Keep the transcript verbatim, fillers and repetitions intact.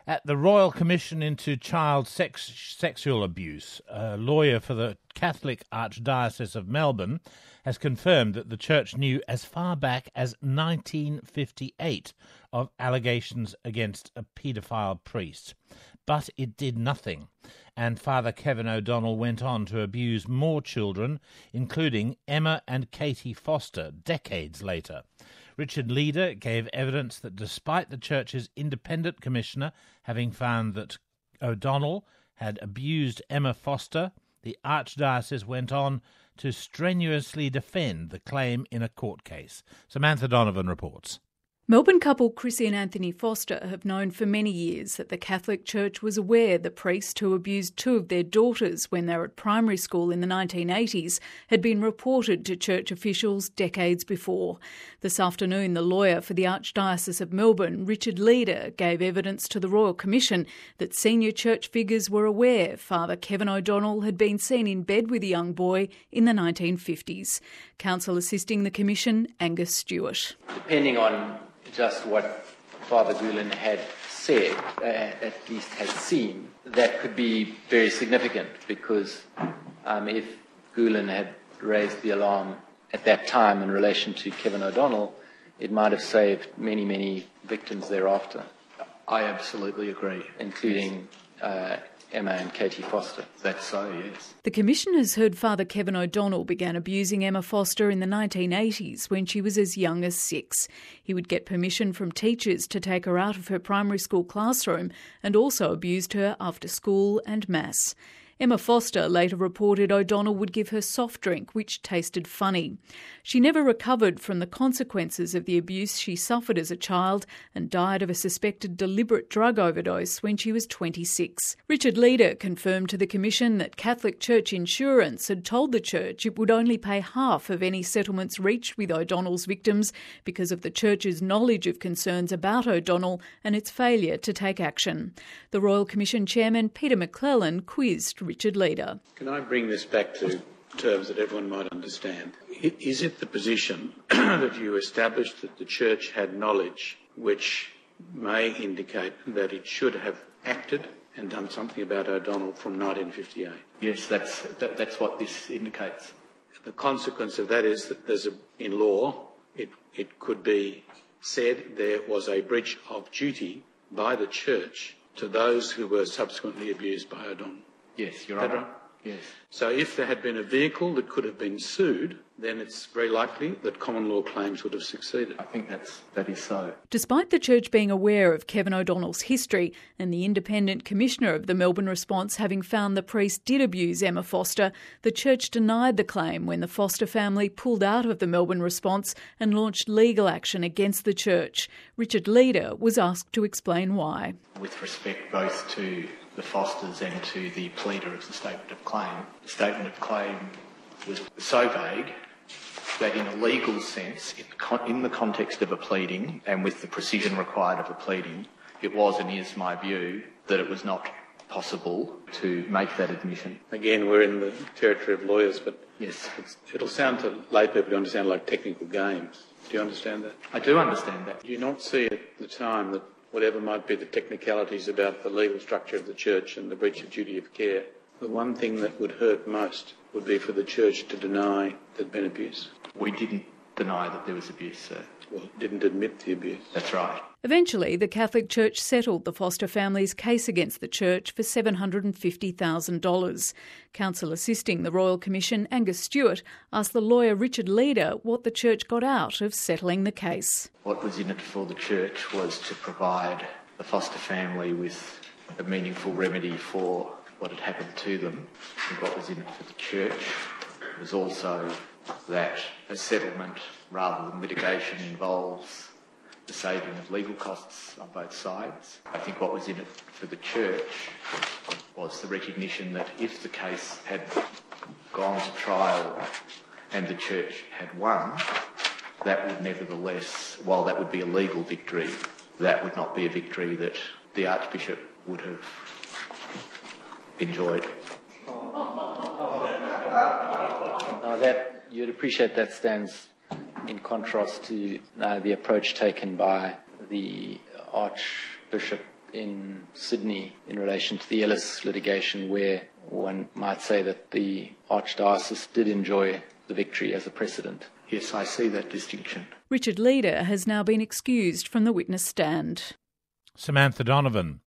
At the Royal Commission into Child Sex, Sexual Abuse, a lawyer for the Catholic Archdiocese of Melbourne has confirmed that the Church knew as far back as nineteen fifty-eight of allegations against a paedophile priest. But it did nothing, and Father Kevin O'Donnell went on to abuse more children, including Emma and Katie Foster, decades later. Richard Leader gave evidence that despite the Church's independent commissioner having found that O'Donnell had abused Emma Foster, the Archdiocese went on to strenuously defend the claim in a court case. Samantha Donovan reports. Melbourne couple Chrissy and Anthony Foster have known for many years that the Catholic Church was aware the priest who abused two of their daughters when they were at primary school in the nineteen eighties had been reported to church officials decades before. This afternoon, the lawyer for the Archdiocese of Melbourne, Richard Leader, gave evidence to the Royal Commission that senior church figures were aware Father Kevin O'Donnell had been seen in bed with a young boy in the nineteen fifties. Counsel assisting the Commission, Angus Stewart. Depending on just what Father Gulen had said, uh, at least had seen, that could be very significant because um, if Gulen had raised the alarm at that time in relation to Kevin O'Donnell, it might have saved many, many victims thereafter. I absolutely agree. Including uh, Emma and Katie Foster. That's so, yes. The Commission has heard Father Kevin O'Donnell began abusing Emma Foster in the nineteen eighties when she was as young as six. He would get permission from teachers to take her out of her primary school classroom and also abused her after school and Mass. Emma Foster later reported O'Donnell would give her soft drink, which tasted funny. She never recovered from the consequences of the abuse she suffered as a child and died of a suspected deliberate drug overdose when she was twenty-six. Richard Leader confirmed to the Commission that Catholic Church Insurance had told the Church it would only pay half of any settlements reached with O'Donnell's victims because of the Church's knowledge of concerns about O'Donnell and its failure to take action. The Royal Commission Chairman, Peter McClellan, quizzed Richard Leader. Can I bring this back to terms that everyone might understand? Is it the position that you established that the Church had knowledge which may indicate that it should have acted and done something about O'Donnell from nineteen fifty-eight? Yes, that's that, that's what this indicates. The consequence of that is that there's a, in law, it, it could be said there was a breach of duty by the Church to those who were subsequently abused by O'Donnell. Yes, Your Honour. Yes. So if there had been a vehicle that could have been sued, then it's very likely that common law claims would have succeeded. I think that's, that is so. Despite the Church being aware of Kevin O'Donnell's history and the independent commissioner of the Melbourne response having found the priest did abuse Emma Foster, the Church denied the claim when the Foster family pulled out of the Melbourne response and launched legal action against the Church. Richard Leader was asked to explain why. With respect both to the Fosters and to the pleader of the statement of claim, the statement of claim was so vague that in a legal sense, in the, con- in the context of a pleading and with the precision required of a pleading, it was and is my view that it was not possible to make that admission. Again, we're in the territory of lawyers, but yes, it's, it'll sound to lay people to understand like technical games. Do you understand that? I do understand that. Do you not see at the time that whatever might be the technicalities about the legal structure of the Church and the breach of duty of care, the one thing that would hurt most would be for the Church to deny there'd been abuse? We didn't deny that there was abuse, sir. Well, didn't admit the abuse. That's right. Eventually, the Catholic Church settled the Foster family's case against the Church for seven hundred fifty thousand dollars. Counsel assisting the Royal Commission, Angus Stewart, asked the lawyer Richard Leader what the Church got out of settling the case. What was in it for the Church was to provide the Foster family with a meaningful remedy for what had happened to them. And what was in it for the Church was also that a settlement rather than litigation involves the saving of legal costs on both sides. I think what was in it for the Church was the recognition that if the case had gone to trial and the Church had won, that would nevertheless, while that would be a legal victory, that would not be a victory that the Archbishop would have enjoyed. Now that, you'd appreciate that stands in contrast to uh, the approach taken by the Archbishop in Sydney in relation to the Ellis litigation, where one might say that the Archdiocese did enjoy the victory as a precedent. Yes, I see that distinction. Richard Leader has now been excused from the witness stand. Samantha Donovan.